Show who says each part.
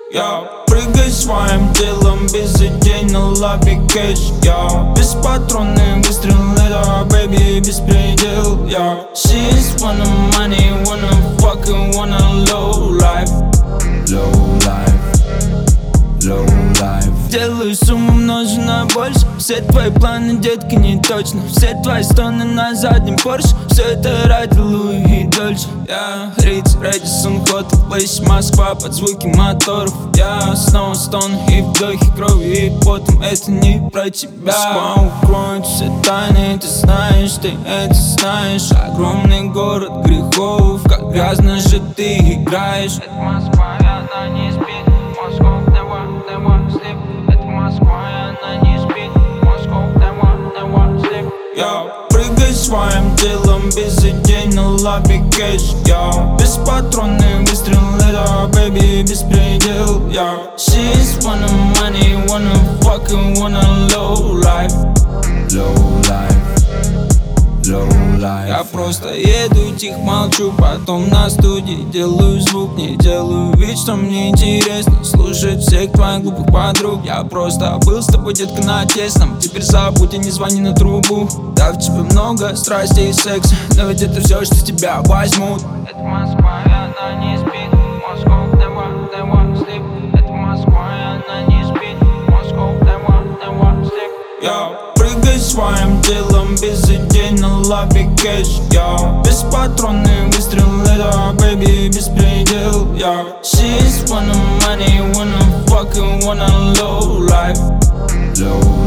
Speaker 1: Я прыгай своим телом без идей на лапе кэш. Я беспатронный выстрел, это baby беспредел. Я she's wanna money, wanna fucking wanna low life. Low life, low life. Делаю сумму умножу на больше. Все твои планы, детка, не точно. Все твои стоны на заднем Порше. Все это ради Луи и Дольче. Я Риц, Рэдисон, Хотел Плейс, Москва под звуки моторов. Я снова стон и вдохи крови и потом. Это не про тебя. Москва укроет все тайны, ты знаешь, ты это знаешь. Огромный город грехов, как грязно же ты играешь. Это Москва, и она не спит. Москва, never sleep. Это Москва, и она не спит. Москва, never sleep. Я прыгай своим телом без идей на лапе кэш. Я беспатронный выстрел, это baby беспредел. Я she's wanna money, wanna fucking wanna low life. Low life, low life. Я просто еду, тихо молчу, потом на студии делаю звук, не делаю вид, что мне интересно слушать всех твоих глупых подруг. Я просто был с тобой, детка, на тесном. Теперь забудь и не звони на трубу. Да, в тебе много страсти и секса, но ведь это все, что с тебя возьмут. Это Москва, и она не спит. Москва, never sleep. Это Москва, и она не спит. Москва, never sleep. Я прыгай своим телом без идей на лапе кэш. Я беспатронный выстрел, это baby беспредел. Я she's wanna money, wanna fucking wanna low life. Low